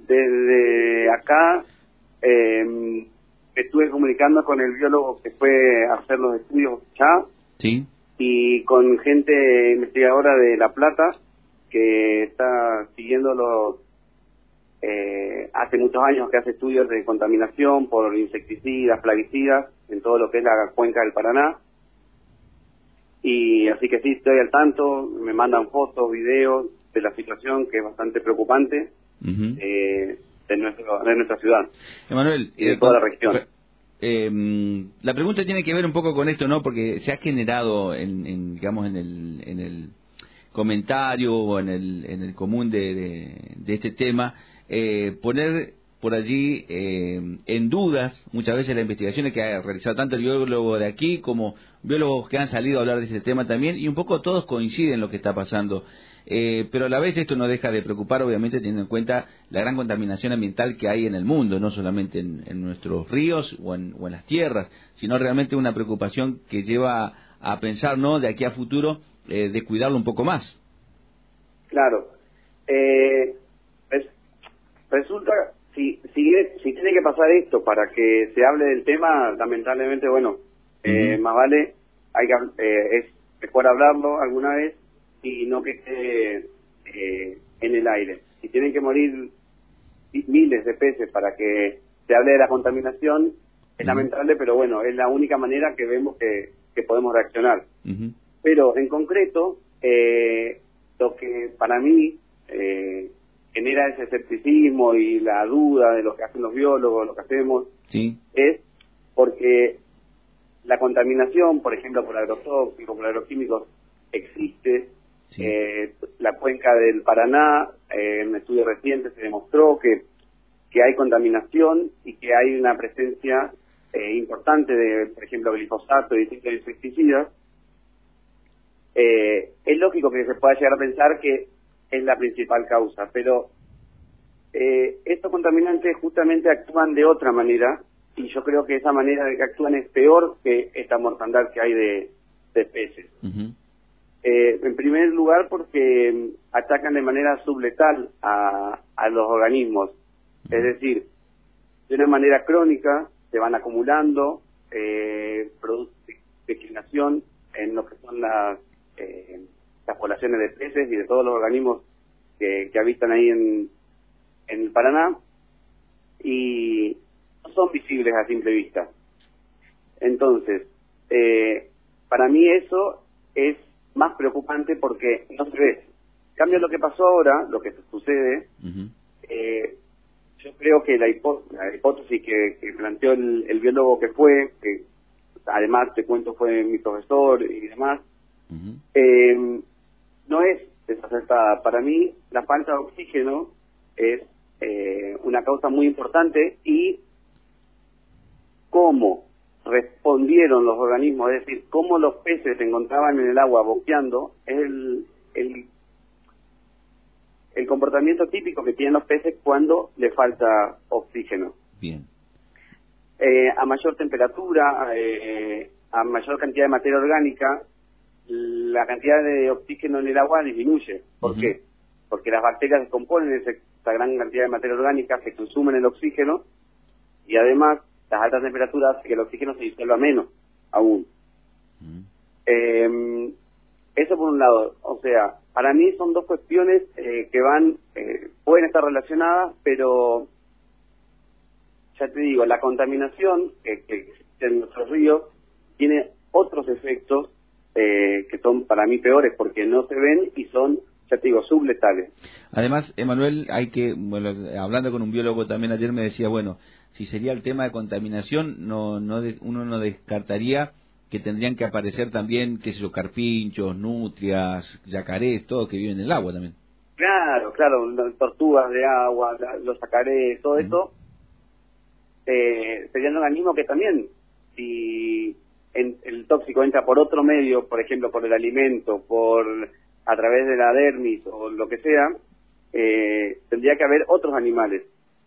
desde acá estuve comunicando con el biólogo que fue a hacer los estudios ya, sí, y con gente investigadora de La Plata que está siguiendo hace muchos años que hace estudios de contaminación por insecticidas, plaguicidas en todo lo que es la cuenca del Paraná. Y así que sí, estoy al tanto, me mandan fotos, videos de la situación, que es bastante preocupante, de nuestra ciudad, Emanuel, y de toda la región. La pregunta tiene que ver un poco con esto, ¿no? Porque se ha generado, digamos, en el comentario o en el común de este tema, poner por allí en dudas muchas veces las investigaciones que ha realizado tanto el biólogo de aquí como biólogos que han salido a hablar de este tema también, y un poco todos coinciden en lo que está pasando. Pero a la vez esto no deja de preocupar, obviamente, teniendo en cuenta la gran contaminación ambiental que hay en el mundo, no solamente en nuestros ríos o en las tierras, sino realmente una preocupación que lleva a pensar, ¿no?, de aquí a futuro, de cuidarlo un poco más. Claro. Resulta, si tiene que pasar esto para que se hable del tema, lamentablemente, bueno, más vale, es mejor hablarlo alguna vez y no que quede en el aire. Si tienen que morir miles de peces para que se hable de la contaminación, es lamentable, pero bueno, es la única manera que vemos que podemos reaccionar. Pero en concreto, lo que para mí genera ese escepticismo y la duda de lo que hacen los biólogos, lo que hacemos, es porque la contaminación, por ejemplo, por agrotóxicos, por agroquímicos, existe. La cuenca del Paraná, en un estudio reciente se demostró que hay contaminación y que hay una presencia importante de, por ejemplo, glifosato y distintos insecticidas. Es lógico que se pueda llegar a pensar que es la principal causa, pero estos contaminantes justamente actúan de otra manera, y yo creo que esa manera de que actúan es peor que esta mortandad que hay de peces. En primer lugar, porque atacan de manera subletal a los organismos, es decir, de una manera crónica se van acumulando productos de declinación en lo que son las poblaciones de peces y de todos los organismos que habitan ahí en el Paraná, y no son visibles a simple vista. Entonces, para mí eso es más preocupante porque no se ve. En cambio, lo que pasó ahora, lo que sucede, yo creo que la hipótesis que planteó el biólogo que además te cuento fue mi profesor y demás, no es desacertada. Para mí, la falta de oxígeno es una causa muy importante, y cómo respondieron los organismos, es decir, cómo los peces se encontraban en el agua boqueando, es el comportamiento típico que tienen los peces cuando le falta oxígeno. Bien. A mayor temperatura, a mayor cantidad de materia orgánica, la cantidad de oxígeno en el agua disminuye. ¿Por qué? Porque las bacterias descomponen esa gran cantidad de materia orgánica, se consumen el oxígeno, y además las altas temperaturas hacen que el oxígeno se disuelva menos aún. Eso por un lado. O sea, para mí son dos cuestiones que pueden estar relacionadas, pero ya te digo, la contaminación que existe en nuestros ríos tiene otros efectos que son para mí peores, porque no se ven y son, ya te digo, subletales. Además, Emanuel, hablando con un biólogo también ayer me decía, bueno, si sería el tema de contaminación, uno no descartaría que tendrían que aparecer también, qué sé yo, carpinchos, nutrias, yacarés, todo que viven en el agua también. Claro, tortugas de agua, los yacarés, todo eso, serían organismos que también, si el tóxico entra por otro medio, por ejemplo, por el alimento, a través de la dermis o lo que sea, tendría que haber otros animales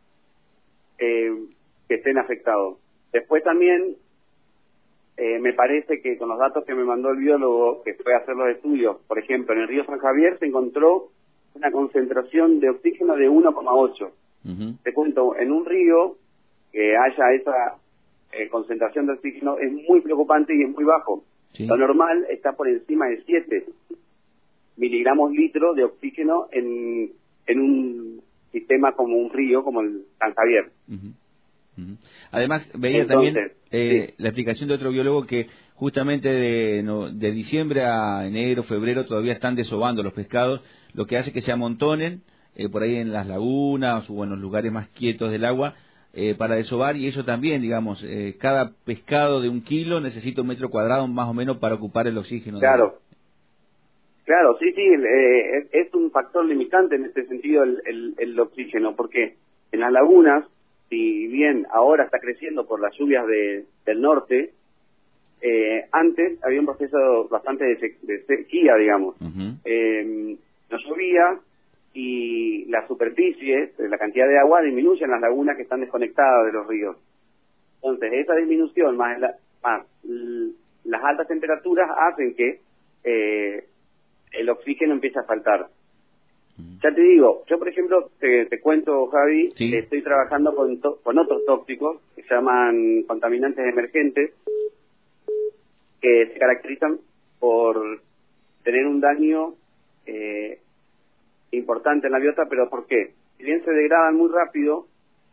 que estén afectados. Después también me parece que con los datos que me mandó el biólogo que fue a hacer los estudios, por ejemplo, en el río San Javier se encontró una concentración de oxígeno de 1,8. Te cuento, en un río que haya esa concentración de oxígeno es muy preocupante y es muy bajo. Sí. Lo normal está por encima de 7 miligramos litro de oxígeno en un sistema como un río, como el San Javier. Además, veía Entonces, también la explicación de otro biólogo que justamente de diciembre a enero, febrero, todavía están desovando los pescados, lo que hace que se amontonen por ahí en las lagunas o en los lugares más quietos del agua para desovar, y eso también, digamos, cada pescado de 1 kilo necesita 1 metro cuadrado más o menos para ocupar el oxígeno. Claro. Claro, sí, es un factor limitante en este sentido el oxígeno, porque en las lagunas, si bien ahora está creciendo por las lluvias del norte, antes había un proceso bastante de sequía, digamos. No llovía y la superficie, la cantidad de agua disminuye en las lagunas que están desconectadas de los ríos. Entonces, esa disminución más las altas temperaturas hacen que el oxígeno empieza a faltar. Ya te digo, yo por ejemplo, te cuento, Javi, Sí. estoy trabajando con otros tóxicos que se llaman contaminantes emergentes, que se caracterizan por tener un daño importante en la biota, pero ¿por qué? Si bien se degradan muy rápido,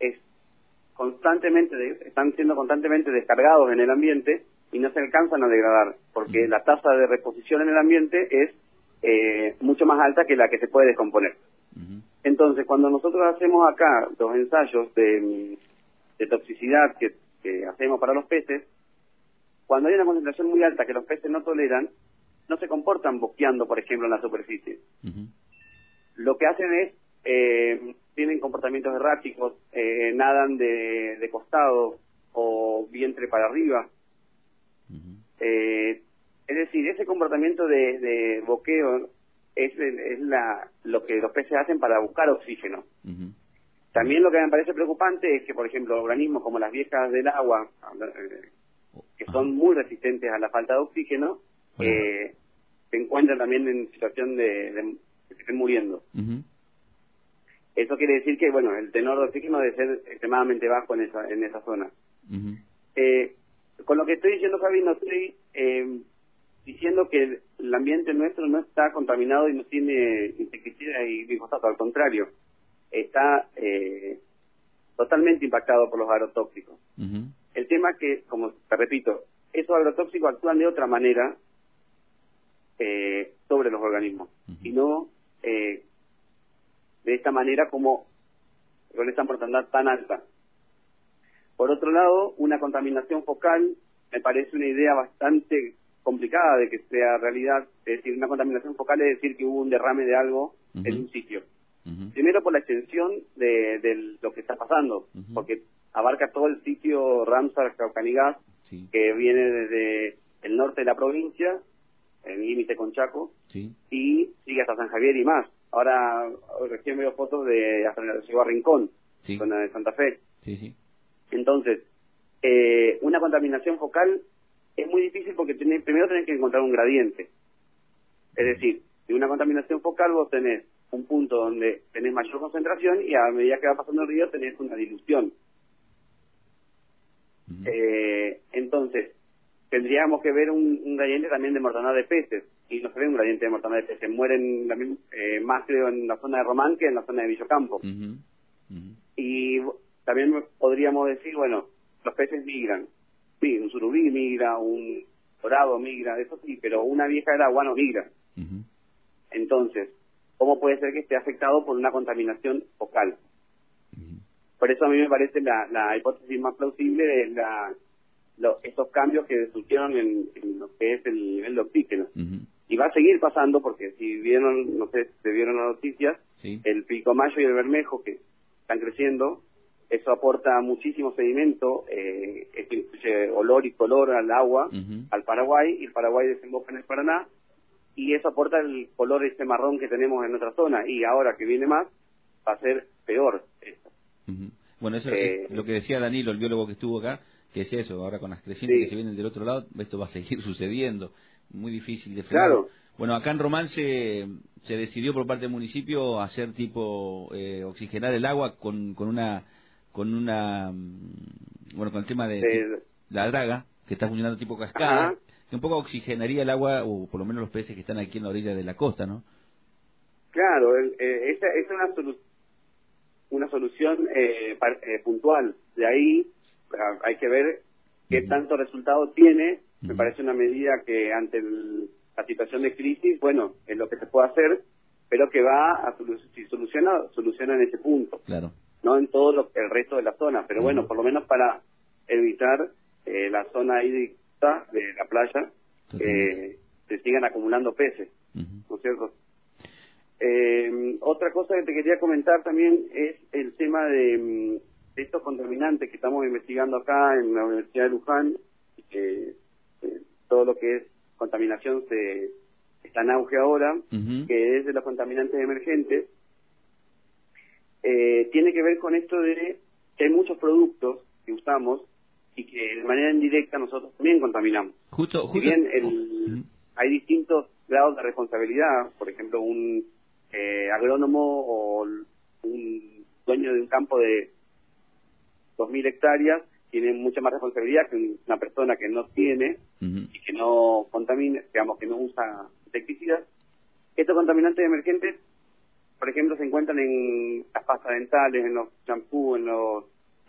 están siendo constantemente descargados en el ambiente y no se alcanzan a degradar, porque la tasa de reposición en el ambiente es mucho más alta que la que se puede descomponer. Entonces, cuando nosotros hacemos acá los ensayos de toxicidad que hacemos para los peces, cuando hay una concentración muy alta que los peces no toleran, no se comportan boqueando, por ejemplo, en la superficie. Lo que hacen es, tienen comportamientos erráticos, nadan de costado o vientre para arriba. Es decir, ese comportamiento de boqueo es lo que los peces hacen para buscar oxígeno. También lo que me parece preocupante es que, por ejemplo, organismos como las viejas del agua, que son muy resistentes a la falta de oxígeno, se encuentran también en situación de que se estén muriendo. Eso quiere decir que, bueno, el tenor de oxígeno debe ser extremadamente bajo en esa zona. Con lo que estoy diciendo, Javi, no estoy diciendo que el ambiente nuestro no está contaminado y no tiene insecticida y glifosato, al contrario, está totalmente impactado por los agrotóxicos. El tema es que, como te repito, esos agrotóxicos actúan de otra manera sobre los organismos y no de esta manera como con esta mortandad tan alta. Por otro lado, una contaminación focal me parece una idea bastante complicada de que sea realidad. Es decir, una contaminación focal es decir que hubo un derrame de algo en un sitio. Primero por la extensión de lo que está pasando, porque abarca todo el sitio Ramsar-Caucanigás, que viene desde el norte de la provincia, el límite con Chaco, y sigue hasta San Javier y más. Ahora recién veo fotos de hasta llegó a Rincón, zona de Santa Fe. Entonces, una contaminación focal es muy difícil porque primero tenés que encontrar un gradiente. Es decir, de una contaminación focal vos tenés un punto donde tenés mayor concentración y a medida que va pasando el río tenés una dilución. Entonces, tendríamos que ver un gradiente también de mortandad de peces, y no se ve un gradiente de mortandad de peces. Mueren más, creo, en la zona de Román que en la zona de Villocampo. Y también podríamos decir, bueno, los peces migran. Sí, un surubí migra, un dorado migra, eso sí, pero una vieja del agua no migra. Entonces, ¿cómo puede ser que esté afectado por una contaminación focal? Por eso a mí me parece la hipótesis más plausible de estos cambios que surgieron en lo que es el nivel de oxígeno. Y va a seguir pasando porque si vieron, no sé, se vieron las noticias, el pilcomayo y el bermejo que están creciendo, eso aporta muchísimo sedimento, esto incluye olor y color al agua, al Paraguay, y el Paraguay desemboca en el Paraná, y eso aporta el color este marrón que tenemos en nuestra zona, y ahora que viene más, va a ser peor esto. Bueno, eso es lo que decía Danilo, el biólogo que estuvo acá, que decía eso, ahora con las crecientes que se vienen del otro lado, esto va a seguir sucediendo, muy difícil de frenar. Claro. Bueno, acá en Román se decidió por parte del municipio hacer tipo oxigenar el agua bueno, con el tema de la draga, que está funcionando tipo cascada, Ajá. que un poco oxigenaría el agua, o por lo menos los peces que están aquí en la orilla de la costa, ¿no? Claro, esa es una solución puntual. De ahí hay que ver qué tanto resultado tiene. Me parece una medida que ante la situación de crisis, bueno, es lo que se puede hacer, pero que va a si soluciona en ese punto, Claro. no en todo el resto de la zona, pero bueno, por lo menos para evitar la zona hídrica de la playa, que se sigan acumulando peces, ¿no es cierto? Otra cosa que te quería comentar también es el tema de estos contaminantes que estamos investigando acá en la Universidad de Luján, que todo lo que es contaminación está en auge ahora, que es de los contaminantes emergentes. Tiene que ver con esto de que hay muchos productos que usamos y que de manera indirecta nosotros también contaminamos. Si bien hay distintos grados de responsabilidad, por ejemplo, un agrónomo o un dueño de un campo de 2.000 hectáreas tiene mucha más responsabilidad que una persona que no tiene y que no contamina, digamos, que no usa insecticidas. Estos contaminantes emergentes, por ejemplo, se encuentran en las pastas dentales, en los champús, en los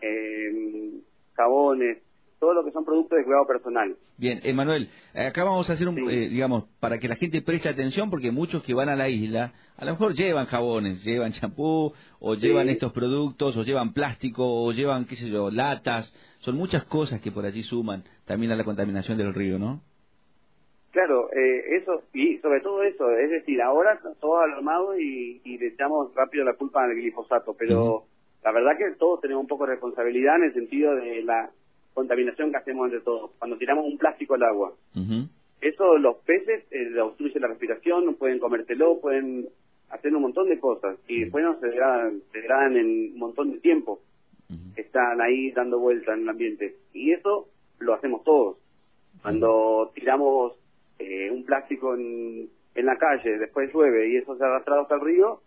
jabones, todo lo que son productos de cuidado personal. Bien, Emanuel, acá vamos a hacer digamos, para que la gente preste atención, porque muchos que van a la isla, a lo mejor llevan jabones, llevan champú, o llevan estos productos, o llevan plástico, o llevan, qué sé yo, latas. Son muchas cosas que por allí suman también a la contaminación del río, ¿no? Claro, eso, y sobre todo eso, es decir, ahora todos alarmados y le echamos rápido la culpa al glifosato, pero la verdad que todos tenemos un poco de responsabilidad en el sentido de la contaminación que hacemos entre todos. Cuando tiramos un plástico al agua, eso los peces le obstruye la respiración, no pueden comértelo, pueden hacer un montón de cosas y después no se degradan en un montón de tiempo. Están ahí dando vuelta en el ambiente y eso lo hacemos todos. Cuando tiramos un plástico en la calle, después llueve y eso se ha arrastrado hasta el río,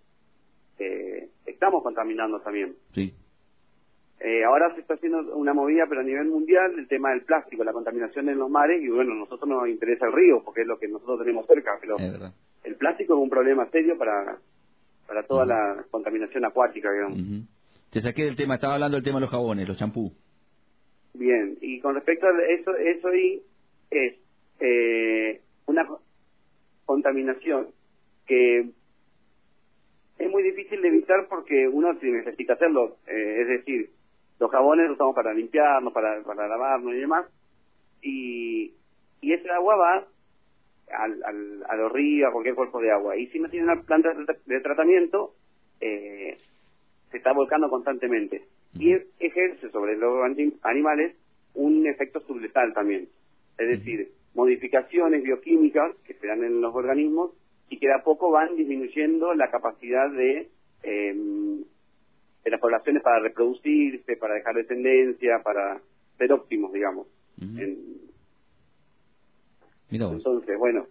estamos contaminando también. Sí. Ahora se está haciendo una movida, pero a nivel mundial, el tema del plástico, la contaminación en los mares, y bueno, a nosotros nos interesa el río, porque es lo que nosotros tenemos cerca, pero el plástico es un problema serio para toda la contaminación acuática, digamos. Te saqué del tema, estaba hablando del tema de los jabones, los champús. Bien, y con respecto a eso ahí es una contaminación que es muy difícil de evitar porque uno necesita hacerlo, es decir, los jabones los usamos para limpiarnos, para lavarnos y demás, y ese agua va a los ríos, a cualquier cuerpo de agua, y si no tiene una planta de tratamiento, se está volcando constantemente, y ejerce sobre los animales un efecto subletal también, es decir, modificaciones bioquímicas que se dan en los organismos y que de a poco van disminuyendo la capacidad de las poblaciones para reproducirse, para dejar descendencia, para ser óptimos, digamos. Entonces, bueno,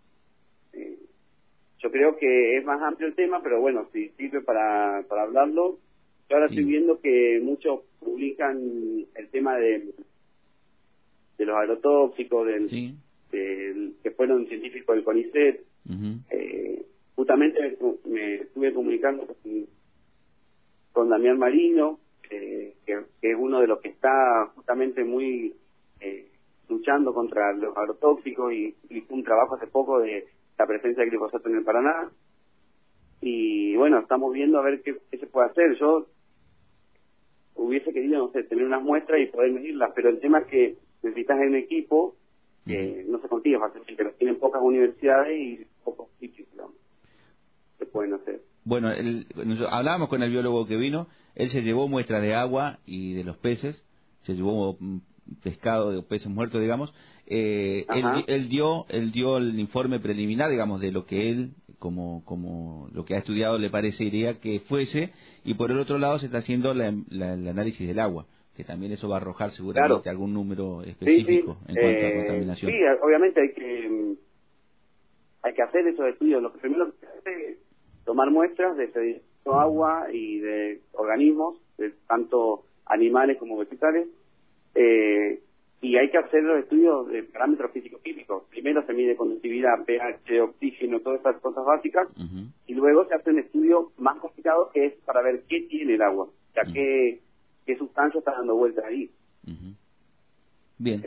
yo creo que es más amplio el tema, pero bueno, si sirve para hablarlo. Yo ahora estoy viendo que muchos publican el tema de los agrotóxicos, que fueron científicos del CONICET. Justamente me estuve comunicando con Damián Marino, que es uno de los que está justamente muy luchando contra los agrotóxicos y hizo un trabajo hace poco de la presencia de glifosato en el Paraná. Y bueno, estamos viendo a ver qué se puede hacer. Yo hubiese querido, no sé, tener unas muestras y poder medirlas, pero el tema es que necesitas un equipo que no se consigue fácilmente, pero tienen pocas universidades y pocos sitios, digamos, que pueden hacer. Bueno, hablábamos con el biólogo que vino, él se llevó muestras de agua y de los peces, se llevó pescado de peces muertos, digamos. Él dio el informe preliminar, digamos, de lo que él, como lo que ha estudiado, le parecería que fuese, y por el otro lado se está haciendo el análisis del agua, que también eso va a arrojar seguramente algún número específico en cuanto a contaminación. Sí, obviamente hay que hay que hacer esos estudios. Lo que primero que se hace es tomar muestras de sedimentos, agua y de organismos, de tanto animales como vegetales, y hay que hacer los estudios de parámetros físico-químicos. Primero se mide conductividad, pH, oxígeno, todas esas cosas básicas, y luego se hace un estudio más complicado que es para ver qué tiene el agua, o sea, qué sustancia está dando vuelta ahí. Bien.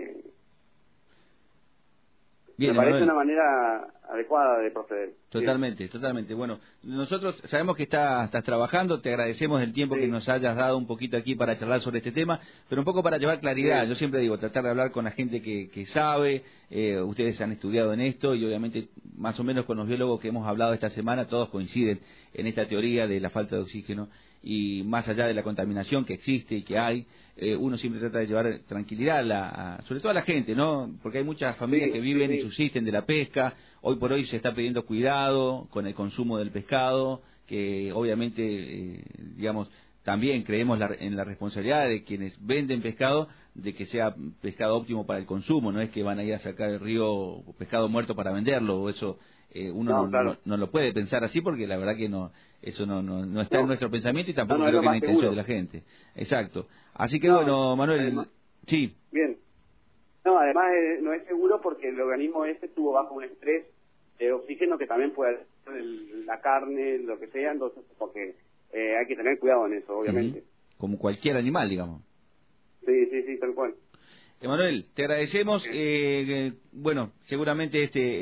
Me parece una manera adecuada de proceder. Totalmente, totalmente. Bueno, nosotros sabemos que estás trabajando, te agradecemos el tiempo que nos hayas dado un poquito aquí para charlar sobre este tema, pero un poco para llevar claridad. Yo siempre digo, tratar de hablar con la gente que sabe, ustedes han estudiado en esto y obviamente más o menos con los biólogos que hemos hablado esta semana todos coinciden en esta teoría de la falta de oxígeno y más allá de la contaminación que existe y que hay, uno siempre trata de llevar tranquilidad, sobre todo a la gente, ¿no? Porque hay muchas familias que viven y subsisten de la pesca. Hoy por hoy se está pidiendo cuidado con el consumo del pescado, que obviamente, digamos, también creemos en la responsabilidad de quienes venden pescado, de que sea pescado óptimo para el consumo, no es que van a ir a sacar del río pescado muerto para venderlo, o eso uno no lo puede pensar así porque la verdad que eso no está en nuestro pensamiento y tampoco creo que es la intención de la gente. Exacto. Así que bueno, Manuel, además, sí. Bien. No, además no es seguro porque el organismo ese estuvo bajo un estrés de oxígeno que también puede hacer la carne, lo que sea, entonces porque hay que tener cuidado en eso, obviamente. Como cualquier animal, digamos. Sí, tal cual. Emanuel, te agradecemos. Bueno, seguramente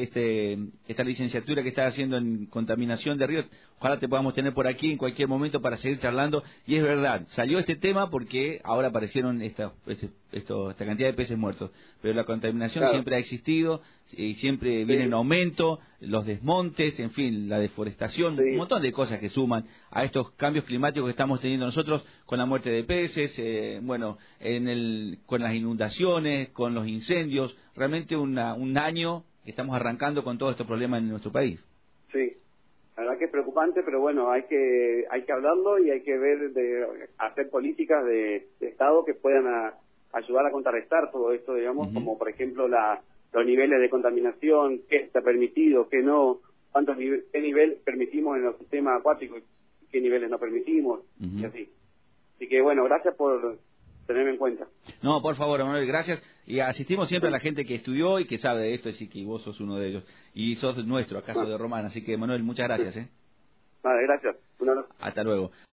esta licenciatura que estás haciendo en contaminación de ríos, ojalá te podamos tener por aquí en cualquier momento para seguir charlando. Y es verdad, salió este tema porque ahora aparecieron esta cantidad de peces muertos. Pero la contaminación siempre ha existido y siempre viene en aumento, los desmontes, en fin, la deforestación, un montón de cosas que suman a estos cambios climáticos que estamos teniendo nosotros con la muerte de peces, bueno, con las inundaciones, con los incendios, realmente un año que estamos arrancando con todos estos problemas en nuestro país. Sí, la verdad que es preocupante, pero bueno, hay que hablarlo y hay que hacer políticas de Estado que puedan ayudar a contrarrestar todo esto, digamos, como por ejemplo los niveles de contaminación, qué está permitido, qué no, qué nivel permitimos en los sistemas acuáticos, qué niveles no permitimos, y así. Así que bueno, gracias por tenerme en cuenta. No, por favor, Manuel, gracias. Y asistimos siempre a la gente que estudió y que sabe de esto, así que vos sos uno de ellos. Y sos nuestro, acaso de Román. Así que, Manuel, muchas gracias. Vale, gracias. Un abrazo. Hasta luego.